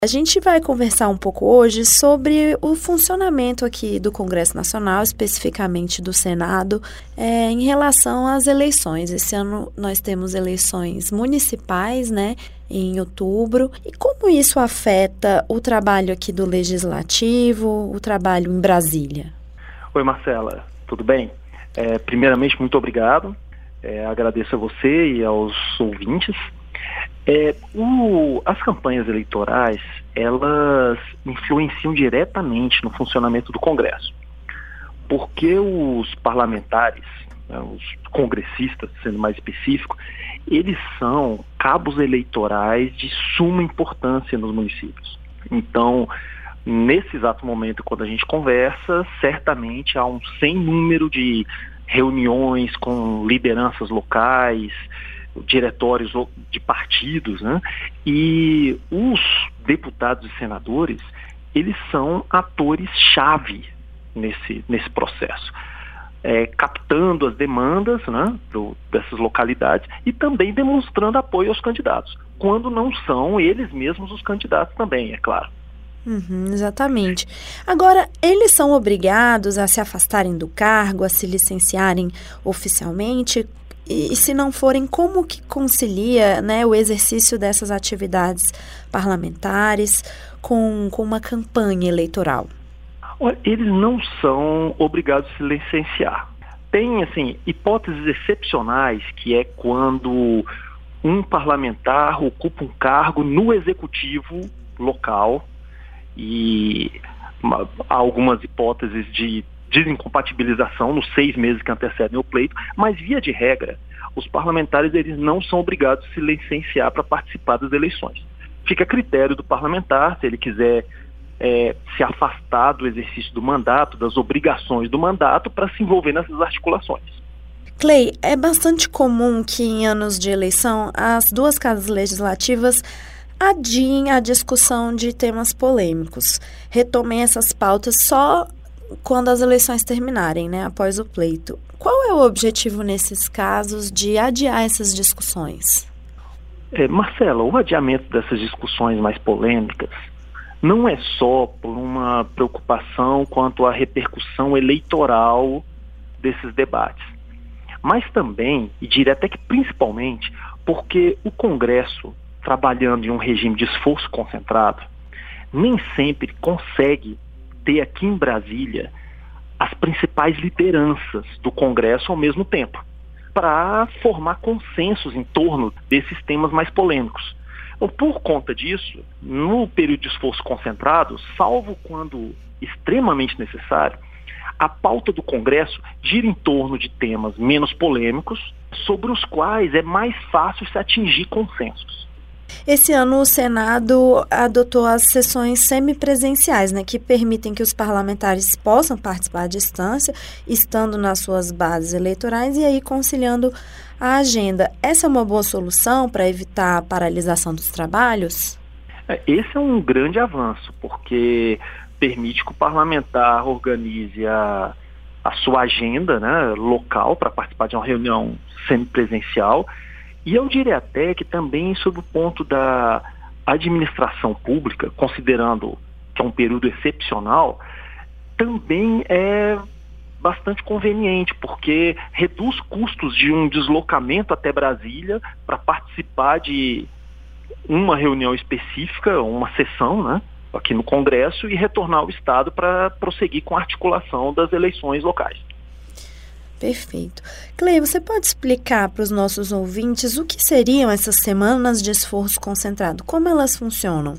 A gente vai conversar um pouco hoje sobre o funcionamento aqui do Congresso Nacional, especificamente do Senado, em relação às eleições. Esse ano nós temos eleições municipais, né, em outubro. E como isso afeta o trabalho aqui do Legislativo, o trabalho em Brasília? Oi, Marcela, tudo bem? Primeiramente, muito obrigado. Agradeço a você e aos ouvintes. As campanhas eleitorais, elas influenciam diretamente no funcionamento do Congresso, porque os parlamentares, os congressistas, sendo mais específico, eles são cabos eleitorais de suma importância nos municípios. Então, nesse exato momento, quando a gente conversa, certamente há um sem número de reuniões com lideranças locais, diretórios de partidos, né? E os deputados e senadores, eles são atores-chave nesse processo, captando as demandas, né, dessas localidades e também demonstrando apoio aos candidatos, quando não são eles mesmos os candidatos também, é claro. Exatamente. Agora, eles são obrigados a se afastarem do cargo, a se licenciarem oficialmente? E se não forem, como que concilia, né, o exercício dessas atividades parlamentares com uma campanha eleitoral? Olha, eles não são obrigados a se licenciar. Tem, hipóteses excepcionais, que é quando um parlamentar ocupa um cargo no executivo local, e há algumas hipóteses de desincompatibilização nos 6 meses que antecedem o pleito, mas via de regra, os parlamentares eles não são obrigados a se licenciar para participar das eleições. Fica a critério do parlamentar, se ele quiser se afastar do exercício do mandato, das obrigações do mandato, para se envolver nessas articulações. Clay, é bastante comum que em anos de eleição as duas casas legislativas adiem a discussão de temas polêmicos, retomem essas pautas só quando as eleições terminarem, né, após o pleito. Qual é o objetivo nesses casos de adiar essas discussões? Marcela, o adiamento dessas discussões mais polêmicas não é só por uma preocupação quanto à repercussão eleitoral desses debates, mas também, e diria até que principalmente, porque o Congresso, trabalhando em um regime de esforço concentrado, nem sempre consegue ter aqui em Brasília as principais lideranças do Congresso ao mesmo tempo, para formar consensos em torno desses temas mais polêmicos. Então, por conta disso, no período de esforço concentrado, salvo quando extremamente necessário, a pauta do Congresso gira em torno de temas menos polêmicos, sobre os quais é mais fácil se atingir consensos. Esse ano o Senado adotou as sessões semipresenciais, né, que permitem que os parlamentares possam participar à distância, estando nas suas bases eleitorais e aí conciliando a agenda. Essa é uma boa solução para evitar a paralisação dos trabalhos? Esse é um grande avanço, porque permite que o parlamentar organize a sua agenda, né, local para participar de uma reunião semipresencial. E eu diria até que também sob o ponto da administração pública, considerando que é um período excepcional, também é bastante conveniente, porque reduz custos de um deslocamento até Brasília para participar de uma reunião específica, uma sessão, né, aqui no Congresso, e retornar ao Estado para prosseguir com a articulação das eleições locais. Perfeito. Clay, você pode explicar para os nossos ouvintes o que seriam essas semanas de esforço concentrado? Como elas funcionam?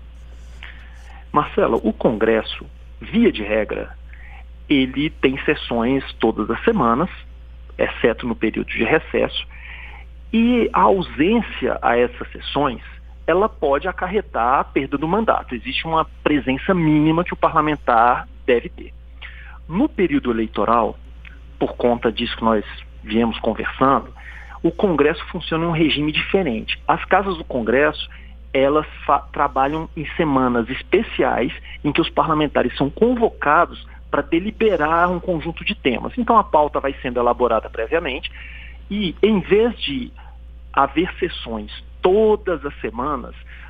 Marcela, o Congresso, via de regra, ele tem sessões todas as semanas, exceto no período de recesso, e a ausência a essas sessões, ela pode acarretar a perda do mandato. Existe uma presença mínima que o parlamentar deve ter. No período eleitoral, por conta disso que nós viemos conversando, o Congresso funciona em um regime diferente. As casas do Congresso, elas trabalham em semanas especiais em que os parlamentares são convocados para deliberar um conjunto de temas. Então a pauta vai sendo elaborada previamente e, em vez de haver sessões todas as semanas,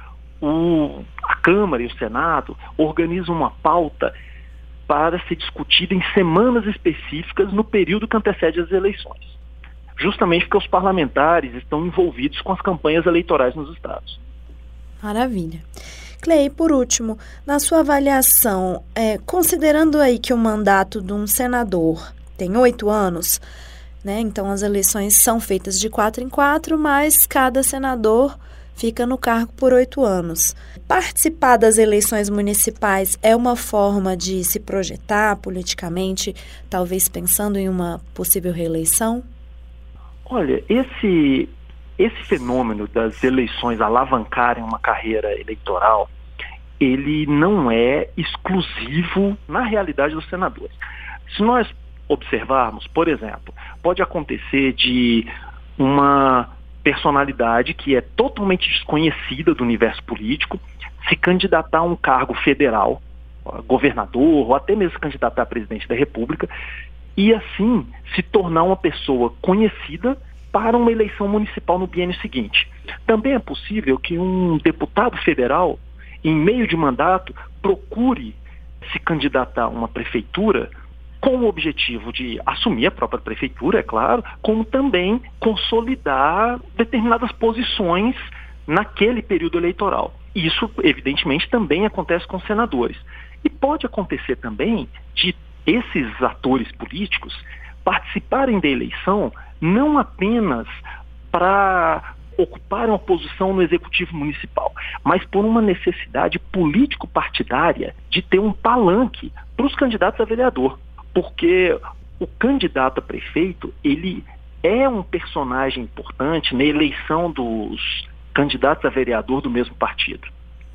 a Câmara e o Senado organizam uma pauta para ser discutida em semanas específicas no período que antecede as eleições, justamente porque os parlamentares estão envolvidos com as campanhas eleitorais nos estados. Maravilha. Clei, por último, na sua avaliação, considerando aí que o mandato de um senador tem 8 anos, né, então as eleições são feitas de 4 em 4, mas cada senador fica no cargo por 8 anos. Participar das eleições municipais é uma forma de se projetar politicamente, talvez pensando em uma possível reeleição? Olha, esse fenômeno das eleições alavancarem uma carreira eleitoral, ele não é exclusivo na realidade dos senadores. Se nós observarmos, por exemplo, pode acontecer de uma personalidade que é totalmente desconhecida do universo político se candidatar a um cargo federal, governador, ou até mesmo se candidatar a presidente da República, e assim se tornar uma pessoa conhecida para uma eleição municipal no biênio seguinte. Também é possível que um deputado federal, em meio de mandato, procure se candidatar a uma prefeitura com o objetivo de assumir a própria prefeitura, é claro, como também consolidar determinadas posições naquele período eleitoral. Isso, evidentemente, também acontece com senadores. E pode acontecer também de esses atores políticos participarem da eleição não apenas para ocupar uma posição no executivo municipal, mas por uma necessidade político-partidária de ter um palanque para os candidatos a vereador. Porque o candidato a prefeito, ele é um personagem importante na eleição dos candidatos a vereador do mesmo partido.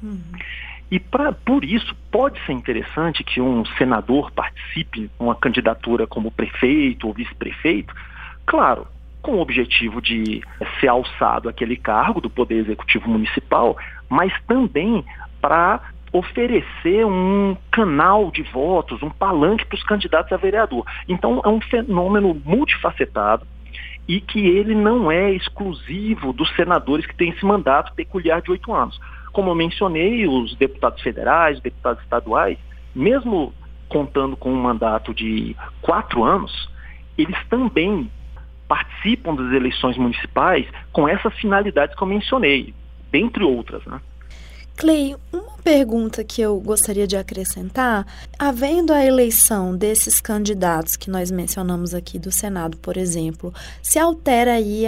E por isso pode ser interessante que um senador participe de uma candidatura como prefeito ou vice-prefeito, claro, com o objetivo de ser alçado àquele cargo do Poder Executivo Municipal, mas também para oferecer um canal de votos, um palanque para os candidatos a vereador. Então é um fenômeno multifacetado e que ele não é exclusivo dos senadores que têm esse mandato peculiar de 8 anos. Como eu mencionei, os deputados federais, os deputados estaduais, mesmo contando com um mandato de 4 anos, eles também participam das eleições municipais com essas finalidades que eu mencionei, dentre outras, né? Clei, uma pergunta que eu gostaria de acrescentar, havendo a eleição desses candidatos que nós mencionamos aqui do Senado, por exemplo, se altera aí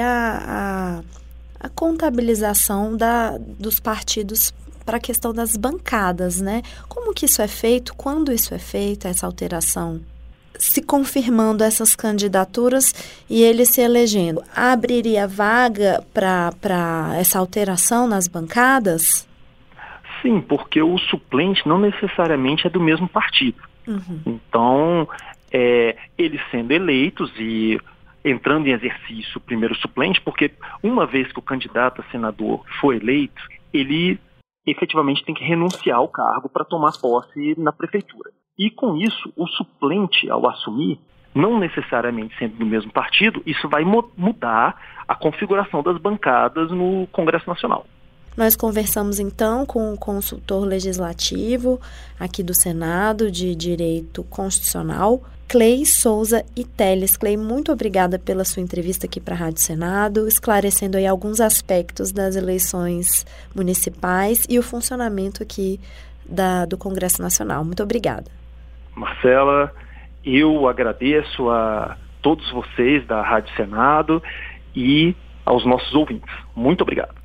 a contabilização dos partidos para a questão das bancadas, né? Como que isso é feito? Quando isso é feito, essa alteração? Se confirmando essas candidaturas e ele se elegendo, abriria vaga para essa alteração nas bancadas? Sim, porque o suplente não necessariamente é do mesmo partido. Então, eles sendo eleitos e entrando em exercício o primeiro suplente, porque uma vez que o candidato a senador for eleito, ele efetivamente tem que renunciar ao cargo para tomar posse na prefeitura. E com isso, o suplente, ao assumir, não necessariamente sendo do mesmo partido, isso vai mudar a configuração das bancadas no Congresso Nacional. Nós conversamos então com o consultor legislativo aqui do Senado de Direito Constitucional, Clei Souza e Teles. Clei, muito obrigada pela sua entrevista aqui para a Rádio Senado, esclarecendo aí alguns aspectos das eleições municipais e o funcionamento aqui do Congresso Nacional. Muito obrigada. Marcela, eu agradeço a todos vocês da Rádio Senado e aos nossos ouvintes. Muito obrigado.